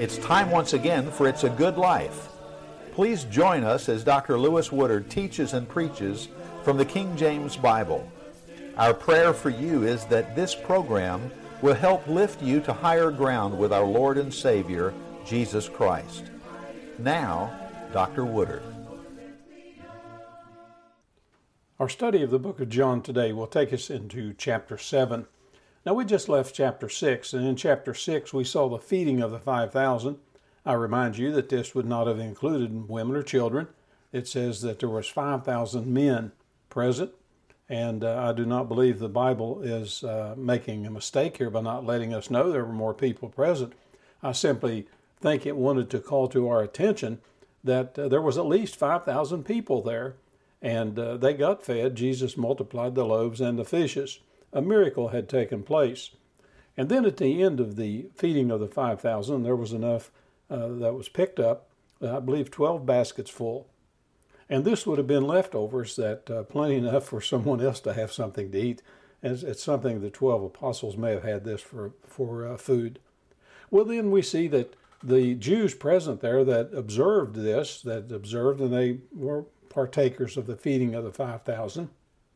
It's time once again for It's a Good Life. Please join us as Dr. Lewis Woodard teaches and preaches from the King James Bible. Our prayer for you is that this program will help lift you to higher ground with our Lord and Savior, Jesus Christ. Now, Dr. Woodard. Our study of the book of John today will take us into chapter 7. Now, we just left chapter 6, and in chapter 6 we saw the feeding of the 5,000. I remind you that this would not have included women or children. It says that there was 5,000 men present, and I do not believe the Bible is making a mistake here by not letting us know there were more people present. I simply think it wanted to call to our attention that there was at least 5,000 people there, and they got fed. Jesus multiplied the loaves and the fishes. A miracle had taken place. And then at the end of the feeding of the 5,000, there was enough that was picked up, I believe 12 baskets full. And this would have been leftovers, that plenty enough for someone else to have something to eat. And it's something the 12 apostles may have had this for food. Well, then we see that the Jews present there that observed this, and they were partakers of the feeding of the 5,000,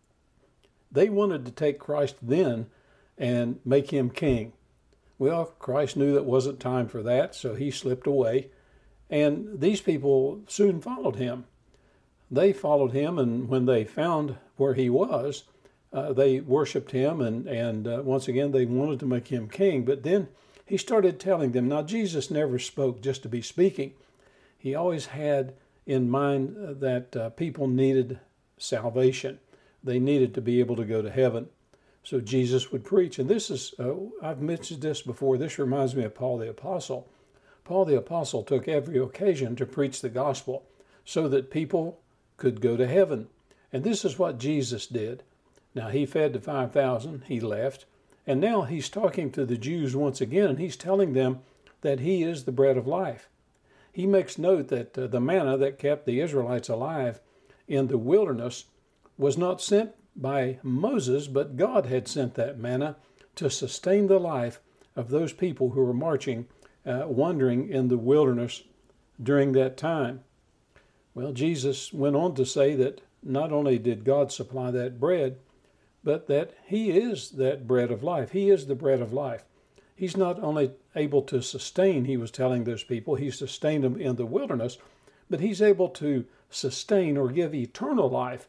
they wanted to take Christ then and make him king. Well, Christ knew that wasn't time for that, so he slipped away. And these people soon followed him. They followed him, and when they found where he was, they worshiped him, and once again, they wanted to make him king. But then he started telling them. Now, Jesus never spoke just to be speaking. He always had in mind that people needed salvation. They needed to be able to go to heaven. So Jesus would preach. And this is, I've mentioned this before, this reminds me of Paul the Apostle. Paul the Apostle took every occasion to preach the gospel so that people could go to heaven. And this is what Jesus did. Now, he fed the 5,000, he left, and now he's talking to the Jews once again, and he's telling them that he is the bread of life. He makes note that the manna that kept the Israelites alive in the wilderness was not sent by Moses, but God had sent that manna to sustain the life of those people who were marching, wandering in the wilderness during that time. Well, Jesus went on to say that not only did God supply that bread, but that he is that bread of life. He is the bread of life. He's not only able to sustain, he was telling those people, he sustained them in the wilderness, but he's able to sustain or give eternal life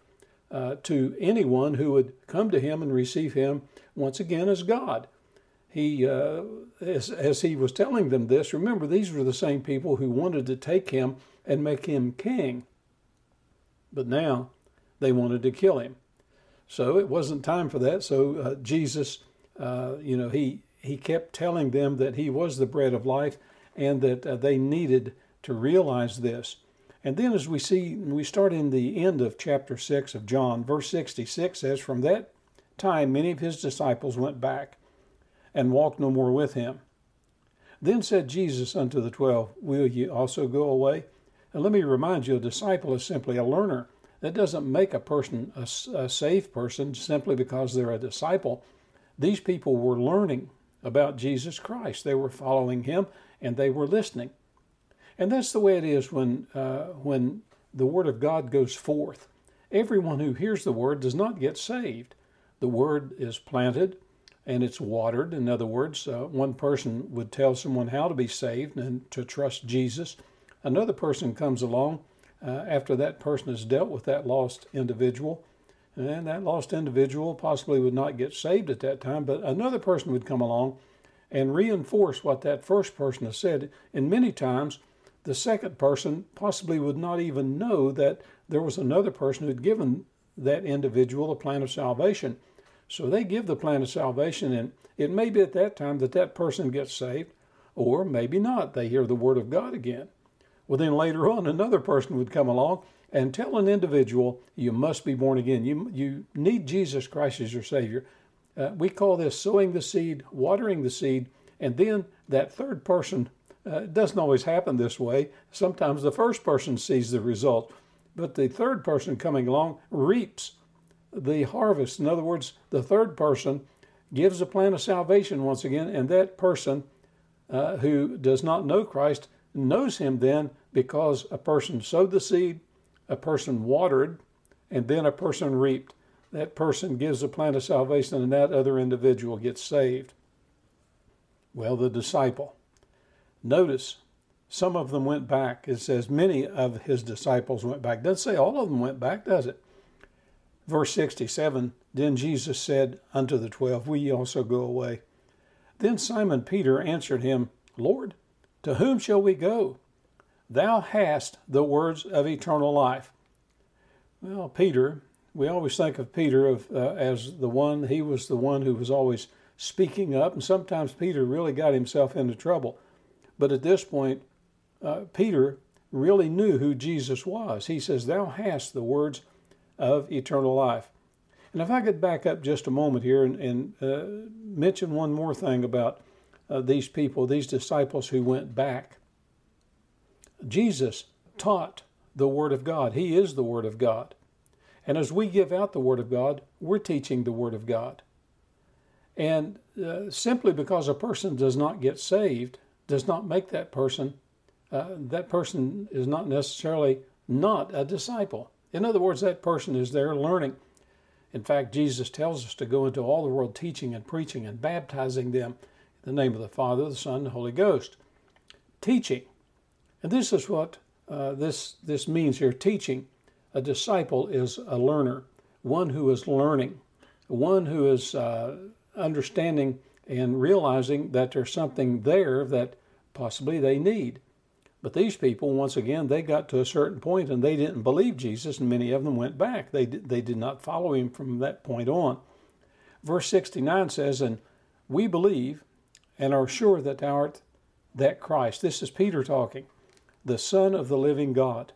to anyone who would come to him and receive him once again as God. He, as he was telling them this, remember, these were the same people who wanted to take him and make him king. But now they wanted to kill him. So it wasn't time for that. So Jesus, he kept telling them that he was the bread of life and that they needed to realize this. And then as we see, we start in the end of chapter 6 of John, verse 66 says, "From that time many of his disciples went back and walked no more with him. Then said Jesus unto the 12, Will ye also go away?" And let me remind you, a disciple is simply a learner. That doesn't make a person a saved person simply because they're a disciple. These people were learning about Jesus Christ. They were following him and they were listening. And that's the way it is when the Word of God goes forth. Everyone who hears the Word does not get saved. The Word is planted and it's watered. In other words, one person would tell someone how to be saved and to trust Jesus. Another person comes along after that person has dealt with that lost individual. And that lost individual possibly would not get saved at that time, but another person would come along and reinforce what that first person has said. And many times, the second person possibly would not even know that there was another person who had given that individual a plan of salvation. So they give the plan of salvation, and it may be at that time that that person gets saved, or maybe not. They hear the Word of God again. Well, then later on, another person would come along and tell an individual, you must be born again. You need Jesus Christ as your Savior. We call this sowing the seed, watering the seed, and then that third person, it doesn't always happen this way. Sometimes the first person sees the result, but the third person coming along reaps the harvest. In other words, the third person gives a plan of salvation once again, and that person who does not know Christ knows him then because a person sowed the seed, a person watered, and then a person reaped. That person gives the plan of salvation, and that other individual gets saved. Well, the disciple. Notice, some of them went back. It says many of his disciples went back. It doesn't say all of them went back, does it? Verse 67, then Jesus said unto the 12, will ye also go away? Then Simon Peter answered him, Lord, to whom shall we go? Thou hast the words of eternal life. Well, Peter, we always think of Peter as the one, he was the one who was always speaking up, and sometimes Peter really got himself into trouble. But at this point, Peter really knew who Jesus was. He says, thou hast the words of eternal life. And if I could back up just a moment here and mention one more thing about these people, these disciples who went back. Jesus taught the Word of God. He is the Word of God. And as we give out the Word of God, we're teaching the Word of God. And simply because a person does not get saved does not make that person is not necessarily not a disciple. In other words, that person is there learning. In fact, Jesus tells us to go into all the world teaching and preaching and baptizing them in the name of the Father, the Son, and the Holy Ghost. Teaching. And this is what this means here, teaching. A disciple is a learner, one who is learning, one who is understanding and realizing that there's something there that possibly they need. But these people, once again, they got to a certain point and they didn't believe Jesus, and many of them went back. They did not follow him from that point on. Verse 69 says, and we believe and are sure that thou art that Christ. This is Peter talking, the Son of the living God.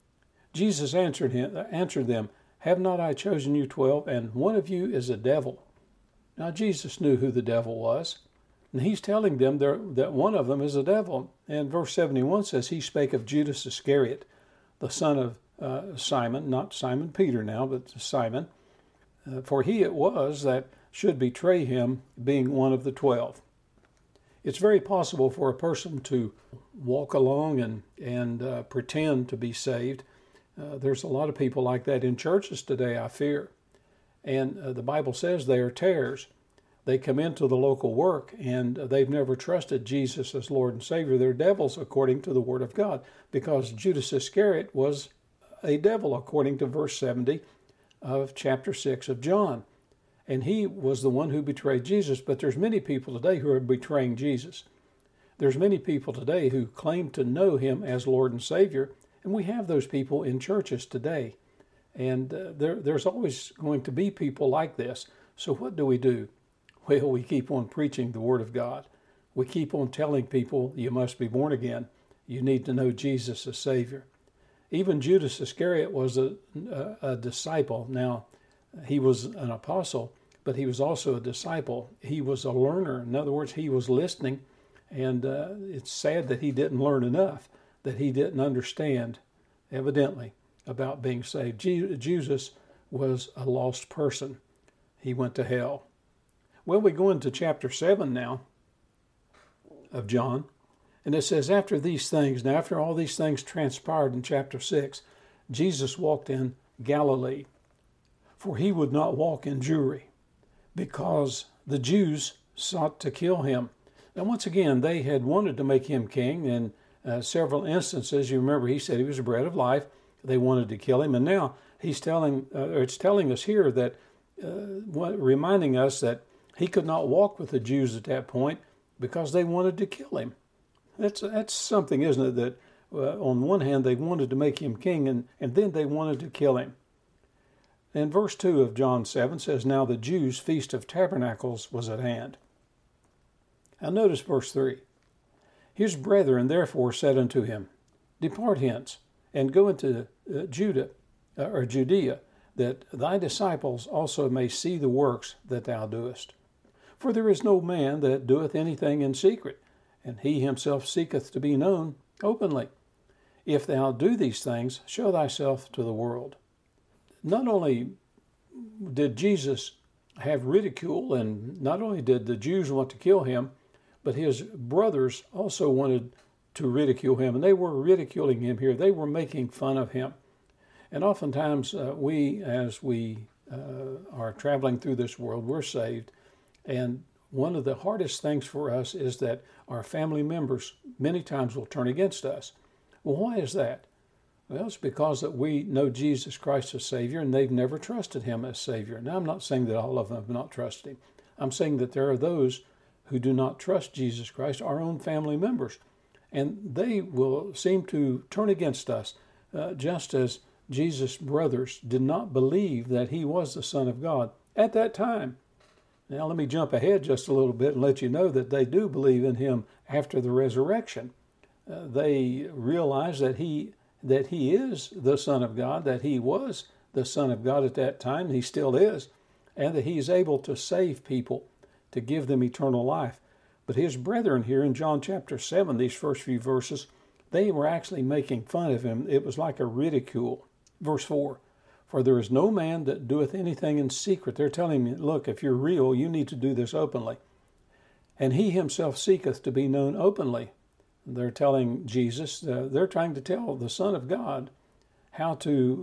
Jesus answered them, have not I chosen you 12, and one of you is a devil? Now Jesus knew who the devil was. And he's telling them that one of them is a devil. And verse 71 says, he spake of Judas Iscariot, the son of Simon, not Simon Peter now, but Simon. For he it was that should betray him, being one of the 12. It's very possible for a person to walk along and pretend to be saved. There's a lot of people like that in churches today, I fear. And the Bible says they are tares. They come into the local work and they've never trusted Jesus as Lord and Savior. They're devils according to the Word of God, because Judas Iscariot was a devil according to verse 70 of chapter 6 of John. And he was the one who betrayed Jesus. But there's many people today who are betraying Jesus. There's many people today who claim to know him as Lord and Savior, and we have those people in churches today. And there's always going to be people like this. So what do? Well, we keep on preaching the Word of God. We keep on telling people, you must be born again. You need to know Jesus as Savior. Even Judas Iscariot was a disciple. Now, he was an apostle, but he was also a disciple. He was a learner. In other words, he was listening, and it's sad that he didn't learn enough, that he didn't understand, evidently, about being saved. Jesus was a lost person. He went to hell. Well, we go into chapter 7 now of John, and it says, after these things, now after all these things transpired in chapter 6, Jesus walked in Galilee, for he would not walk in Jewry, because the Jews sought to kill him. Now, once again, they had wanted to make him king, and several instances, you remember, he said he was the bread of life. They wanted to kill him, and now it's telling us here that, reminding us that he could not walk with the Jews at that point because they wanted to kill him. That's something, isn't it, that on one hand they wanted to make him king, and then they wanted to kill him. And verse 2 of John 7 says, now the Jews' feast of tabernacles was at hand. Now notice verse 3. His brethren therefore said unto him, depart hence, and go into Judea, that thy disciples also may see the works that thou doest. For there is no man that doeth anything in secret, and he himself seeketh to be known openly. If thou do these things, show thyself to the world. Not only did Jesus have ridicule, and not only did the Jews want to kill him, But his brothers also wanted to ridicule him, and they were ridiculing him here. They were making fun of him. And oftentimes as we are traveling through this world, we're saved. And one of the hardest things for us is that our family members many times will turn against us. Well, why is that? Well, it's because that we know Jesus Christ as Savior and they've never trusted him as Savior. Now, I'm not saying that all of them have not trusted him. I'm saying that there are those who do not trust Jesus Christ, our own family members. And they will seem to turn against us, just as Jesus' brothers did not believe that he was the Son of God at that time. Now, let me jump ahead just a little bit and let you know that they do believe in him after the resurrection. They realize that he is the Son of God, that he was the Son of God at that time, he still is, and that he is able to save people, to give them eternal life. But his brethren here in John chapter 7, these first few verses, they were actually making fun of him. It was like a ridicule. Verse 4, for there is no man that doeth anything in secret. They're telling me, look, if you're real, you need to do this openly. And he himself seeketh to be known openly. They're telling Jesus, they're trying to tell the Son of God how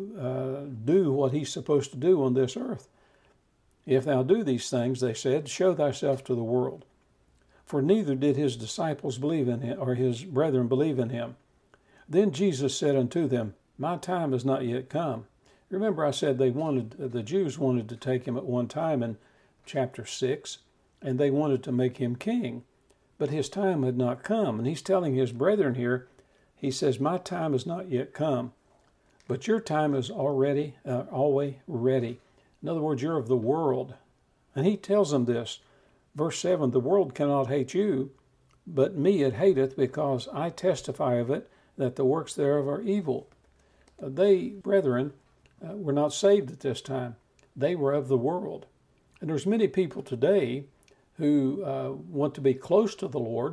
to do what he's supposed to do on this earth. If thou do these things, they said, show thyself to the world. For neither did his disciples believe in him, or his brethren believe in him. Then Jesus said unto them, my time is not yet come. Remember I said the Jews wanted to take him at one time in chapter 6, and they wanted to make him king. But his time had not come. And he's telling his brethren here, he says, my time is not yet come, but your time is always ready. In other words, you're of the world. And he tells them this, verse 7, the world cannot hate you, but me it hateth, because I testify of it, that the works thereof are evil. They, brethren, were not saved at this time. They were of the world. And there's many people today who want to be close to the Lord.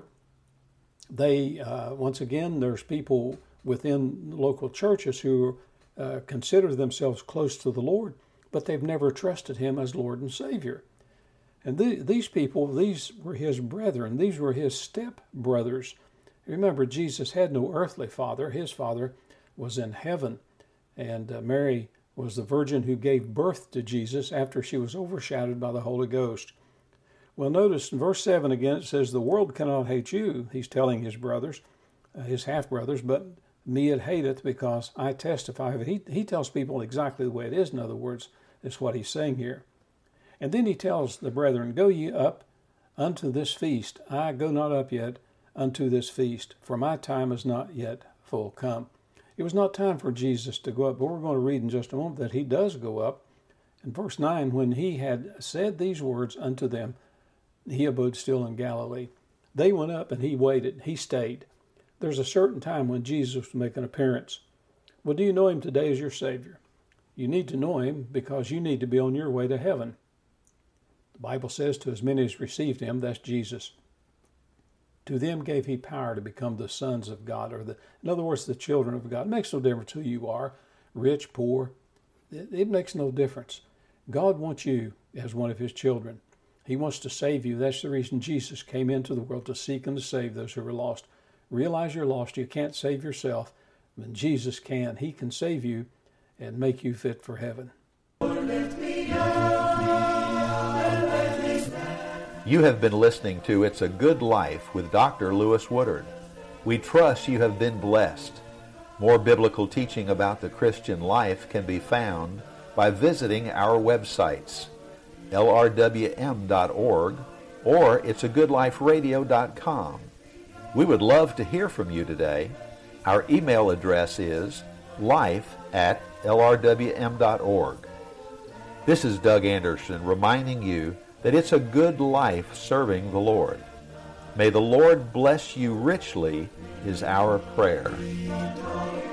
They, once again, there's people within local churches who consider themselves close to the Lord, but they've never trusted him as Lord and Savior. And these people, these were his brethren. These were his step-brothers. Remember, Jesus had no earthly father. His father was in heaven. And Mary was the virgin who gave birth to Jesus after she was overshadowed by the Holy Ghost. Well, notice in verse 7 again, it says, the world cannot hate you. He's telling his brothers, his half-brothers, but me it hateth, because I testify of it. He tells people exactly the way it is, in other words, is what he's saying here. And then he tells the brethren, go ye up unto this feast. I go not up yet unto this feast, for my time is not yet full come. It was not time for Jesus to go up, but we're going to read in just a moment that he does go up. In verse 9, when he had said these words unto them, he abode still in Galilee. They went up and he waited. He stayed. There's a certain time when Jesus will make an appearance. Well, do you know him today as your Savior? You need to know him because you need to be on your way to heaven. The Bible says, to as many as received him, that's Jesus, to them gave he power to become the sons of God, or in other words, the children of God. It makes no difference who you are, rich, poor. It makes no difference. God wants you as one of his children. He wants to save you. That's the reason Jesus came into the world, to seek and to save those who are lost. Realize you're lost. You can't save yourself, but Jesus can. He can save you and make you fit for heaven. You have been listening to It's a Good Life with Dr. Lewis Woodard. We trust you have been blessed. More biblical teaching about the Christian life can be found by visiting our websites, lrwm.org or it'sagoodliferadio.com. We would love to hear from you today. Our email address is life@lrwm.org. This is Doug Anderson reminding you that it's a good life serving the Lord. May the Lord bless you richly is our prayer.